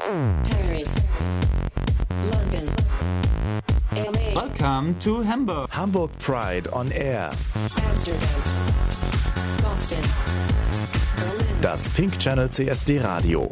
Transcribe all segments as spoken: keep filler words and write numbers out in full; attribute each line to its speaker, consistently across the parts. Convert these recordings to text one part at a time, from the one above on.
Speaker 1: Paris, London, L A,
Speaker 2: Welcome to Hamburg.
Speaker 3: Hamburg Pride on Air.
Speaker 1: Amsterdam, Boston, Berlin.
Speaker 3: Das Pink Channel C S D Radio.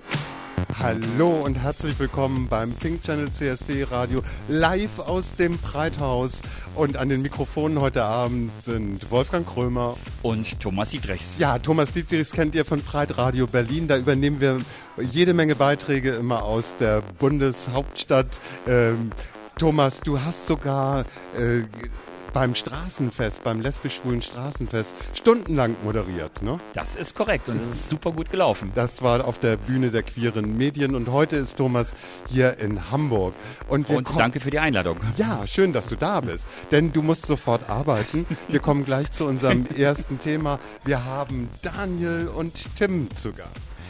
Speaker 4: Hallo und herzlich willkommen beim Pink Channel C S D Radio live aus dem Pride-Haus. Und an den Mikrofonen heute Abend sind Wolfgang Krömer
Speaker 5: und Thomas Dietrichs.
Speaker 4: Ja, Thomas Dietrichs kennt ihr von Pride Radio Berlin. Da übernehmen wir jede Menge Beiträge immer aus der Bundeshauptstadt. Ähm, Thomas, du hast sogar äh, beim Straßenfest, beim lesbisch-schwulen Straßenfest stundenlang moderiert, ne?
Speaker 5: Das ist korrekt und es ist super gut gelaufen.
Speaker 4: Das war auf der Bühne der queeren Medien und heute ist Thomas hier in Hamburg. Und, wir
Speaker 5: und
Speaker 4: kommen,
Speaker 5: danke für die Einladung.
Speaker 4: Ja, schön, dass du da bist, denn du musst sofort arbeiten. Wir kommen gleich zu unserem ersten Thema. Wir haben Daniel und Tim zu Gast.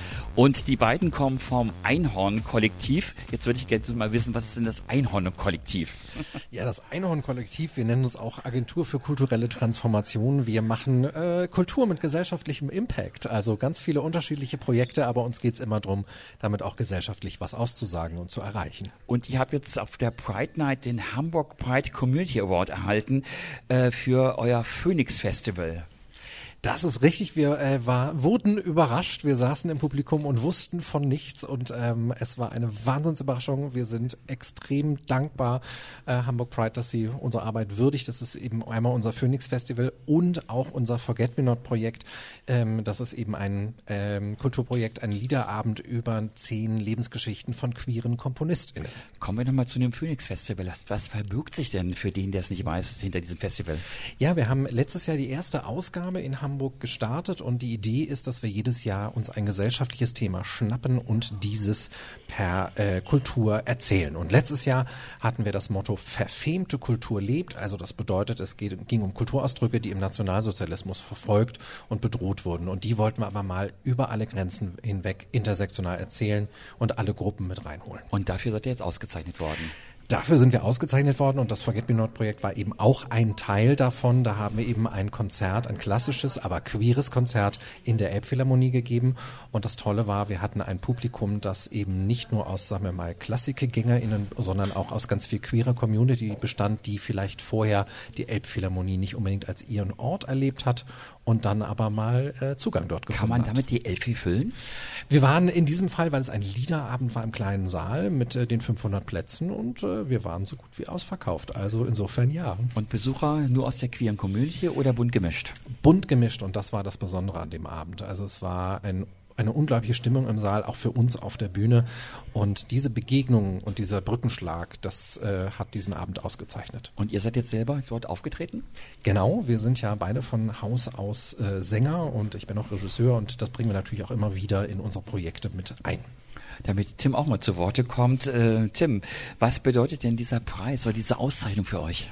Speaker 5: Und die beiden kommen vom Einhorn-Kollektiv. Jetzt würde ich gerne mal wissen, was ist denn das Einhorn-Kollektiv?
Speaker 6: Ja, das Einhorn-Kollektiv, wir nennen uns auch Agentur für kulturelle Transformation. Wir machen äh, Kultur mit gesellschaftlichem Impact, also ganz viele unterschiedliche Projekte, aber uns geht's immer drum, damit auch gesellschaftlich was auszusagen und zu erreichen.
Speaker 5: Und ihr habt jetzt auf der Pride Night den Hamburg Pride Community Award erhalten äh, für euer Phoenix Festival.
Speaker 6: Das ist richtig, wir äh, war, wurden überrascht, wir saßen im Publikum und wussten von nichts und ähm, es war eine Wahnsinnsüberraschung. Wir sind extrem dankbar, äh, Hamburg Pride, dass sie unsere Arbeit würdigt. Das ist eben einmal unser Phoenix Festival und auch unser Forget Me Not Projekt. Ähm, das ist eben ein ähm, Kulturprojekt, ein Liederabend über zehn Lebensgeschichten von queeren KomponistInnen.
Speaker 5: Kommen wir nochmal zu dem Phoenix Festival. Was verbirgt sich denn für den, der es nicht weiß, hinter diesem Festival?
Speaker 6: Ja, wir haben letztes Jahr die erste Ausgabe in Hamburg gestartet und die Idee ist, dass wir jedes Jahr uns ein gesellschaftliches Thema schnappen und dieses per äh, Kultur erzählen. Und letztes Jahr hatten wir das Motto Verfemte Kultur lebt. Also das bedeutet, es geht, ging um Kulturausdrücke, die im Nationalsozialismus verfolgt und bedroht wurden. Und die wollten wir aber mal über alle Grenzen hinweg intersektional erzählen und alle Gruppen mit reinholen.
Speaker 5: Und dafür seid ihr jetzt ausgezeichnet worden.
Speaker 6: Dafür sind wir ausgezeichnet worden und das Forget Me Not Projekt war eben auch ein Teil davon. Da haben wir eben ein Konzert, ein klassisches, aber queeres Konzert in der Elbphilharmonie gegeben. Und das Tolle war, wir hatten ein Publikum, das eben nicht nur aus, sagen wir mal, KlassikergängerInnen, sondern auch aus ganz viel queerer Community bestand, die vielleicht vorher die Elbphilharmonie nicht unbedingt als ihren Ort erlebt hat und dann aber mal äh, Zugang dort gefunden hat.
Speaker 5: Kann man damit die Elfi füllen?
Speaker 6: Wir waren in diesem Fall, weil es ein Liederabend war im kleinen Saal mit äh, den fünfhundert Plätzen und äh, wir waren so gut wie ausverkauft. Also insofern ja.
Speaker 5: Und Besucher nur aus der queeren Community oder bunt gemischt?
Speaker 6: Bunt gemischt und das war das Besondere an dem Abend. Also es war ein eine unglaubliche Stimmung im Saal, auch für uns auf der Bühne. Und diese Begegnung und dieser Brückenschlag, das äh, hat diesen Abend ausgezeichnet.
Speaker 5: Und ihr seid jetzt selber dort aufgetreten?
Speaker 6: Genau, wir sind ja beide von Haus aus äh, Sänger und ich bin auch Regisseur und das bringen wir natürlich auch immer wieder in unsere Projekte mit ein.
Speaker 5: Damit Tim auch mal zu Worte kommt. Äh, Tim, was bedeutet denn dieser Preis oder diese Auszeichnung für euch?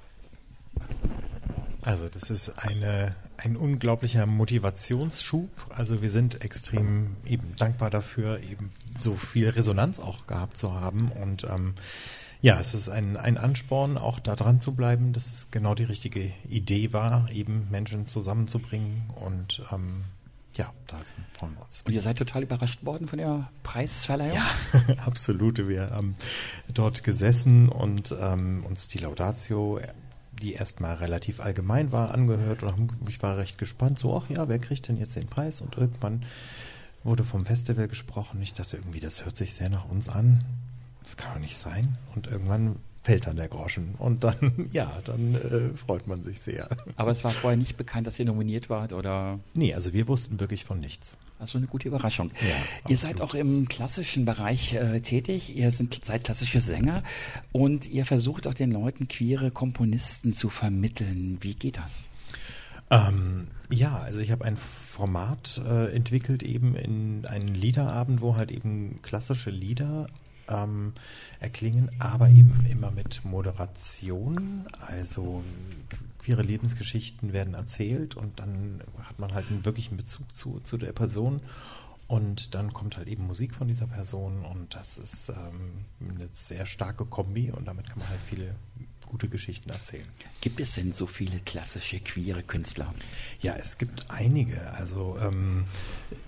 Speaker 7: Also das ist eine, ein unglaublicher Motivationsschub. Also wir sind extrem eben dankbar dafür, eben so viel Resonanz auch gehabt zu haben. Und ähm, ja, es ist ein, ein Ansporn, auch da dran zu bleiben, dass es genau die richtige Idee war, eben Menschen zusammenzubringen. Und ähm, ja, da freuen wir uns.
Speaker 5: Und ihr seid total überrascht worden von der Preisverleihung?
Speaker 7: Ja, absolut. Wir haben dort gesessen und ähm, uns die Laudatio, die erstmal relativ allgemein war, angehört und ich war recht gespannt, so, ach ja, wer kriegt denn jetzt den Preis? Und irgendwann wurde vom Festival gesprochen. Ich dachte irgendwie, das hört sich sehr nach uns an. Das kann doch nicht sein. Und irgendwann fällt dann der Groschen und dann, ja, dann äh, freut man sich sehr.
Speaker 5: Aber es war vorher nicht bekannt, dass ihr nominiert wart, oder?
Speaker 7: Nee, also wir wussten wirklich von nichts.
Speaker 5: Also eine gute Überraschung.
Speaker 7: Ja,
Speaker 5: ihr seid auch im klassischen Bereich äh, tätig, ihr sind, seid klassische Sänger und ihr versucht auch den Leuten queere Komponisten zu vermitteln. Wie geht das?
Speaker 7: Ähm, ja, also ich habe ein Format äh, entwickelt, eben in einen Liederabend, wo halt eben klassische Lieder ähm, erklingen, aber eben immer mit Moderation, also queere Lebensgeschichten werden erzählt und dann hat man halt einen wirklichen Bezug zu, zu der Person und dann kommt halt eben Musik von dieser Person und das ist ähm, eine sehr starke Kombi und damit kann man halt viele gute Geschichten erzählen.
Speaker 5: Gibt es denn so viele klassische queere Künstler?
Speaker 7: Ja, es gibt einige, also ähm,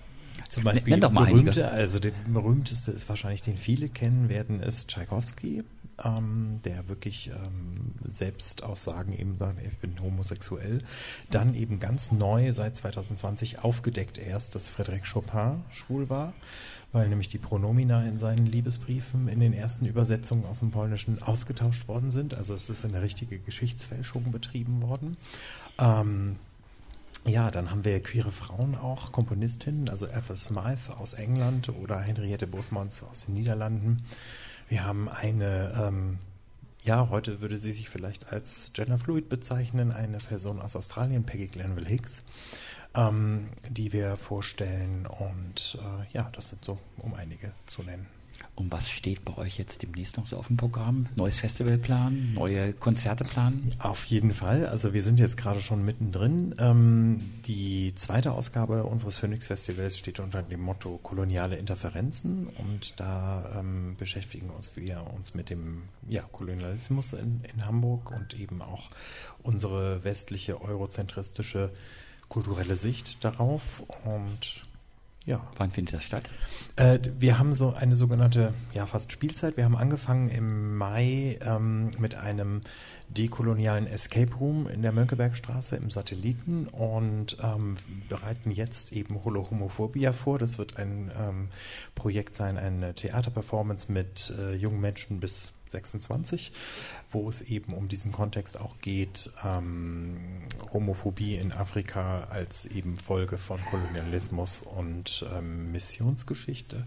Speaker 7: Zum Beispiel
Speaker 5: Nenn doch mal
Speaker 7: berühmte,
Speaker 5: einige.
Speaker 7: also der berühmteste ist wahrscheinlich, den viele kennen werden, ist Tschaikowski, ähm, der wirklich ähm, selbst Aussagen eben sagt, ich bin homosexuell. Dann eben ganz neu seit zwanzig zwanzig aufgedeckt erst, dass Frédéric Chopin schwul war, weil nämlich die Pronomina in seinen Liebesbriefen in den ersten Übersetzungen aus dem Polnischen ausgetauscht worden sind. Also es ist eine richtige Geschichtsfälschung betrieben worden. Ähm, Ja, dann haben wir queere Frauen auch, Komponistinnen, also Ethel Smythe aus England oder Henriette Bosmans aus den Niederlanden. Wir haben eine, ähm, ja, heute würde sie sich vielleicht als genderfluid bezeichnen, eine Person aus Australien, Peggy Glanville Hicks, ähm, die wir vorstellen. Und äh, ja, das sind so, um einige zu nennen.
Speaker 5: Und was steht bei euch jetzt demnächst noch so auf dem Programm? Neues Festivalplan, neue Konzerte planen?
Speaker 7: Auf jeden Fall. Also wir sind jetzt gerade schon mittendrin. Ähm, die zweite Ausgabe unseres Phoenix Festivals steht unter dem Motto Koloniale Interferenzen und da ähm, beschäftigen uns wir uns mit dem ja, Kolonialismus in, in Hamburg und eben auch unsere westliche eurozentristische kulturelle Sicht darauf und ja.
Speaker 5: Wann findet das statt?
Speaker 7: Äh, wir haben so eine sogenannte, ja fast Spielzeit. Wir haben angefangen im Mai ähm, mit einem dekolonialen Escape Room in der Mönckebergstraße im Satelliten und ähm, bereiten jetzt eben Holohomophobia vor. Das wird ein ähm, Projekt sein, eine Theaterperformance mit äh, jungen Menschen bis sechsundzwanzig, wo es eben um diesen Kontext auch geht, ähm, Homophobie in Afrika als eben Folge von Kolonialismus und ähm, Missionsgeschichte.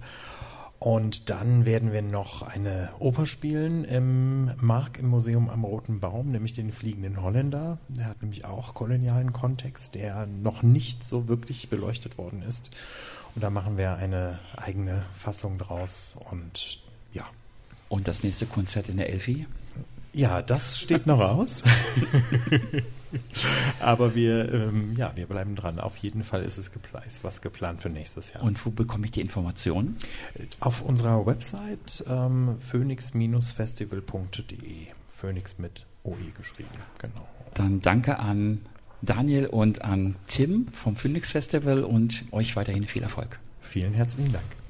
Speaker 7: Und dann werden wir noch eine Oper spielen im Mark im Museum am Roten Baum, nämlich den Fliegenden Holländer. Der hat nämlich auch kolonialen Kontext, der noch nicht so wirklich beleuchtet worden ist. Und da machen wir eine eigene Fassung draus und ja.
Speaker 5: Und das nächste Konzert in der Elfi?
Speaker 7: Ja, das steht noch aus. Aber wir, ähm, ja, wir bleiben dran. Auf jeden Fall ist es geplant, ist was geplant für nächstes Jahr.
Speaker 5: Und wo bekomme ich die Informationen?
Speaker 7: Auf unserer Website ähm, phoenix festival punkt de. Phoenix mit O E geschrieben, genau.
Speaker 5: Dann danke an Daniel und an Tim vom Phoenix Festival und euch weiterhin viel Erfolg.
Speaker 7: Vielen herzlichen Dank.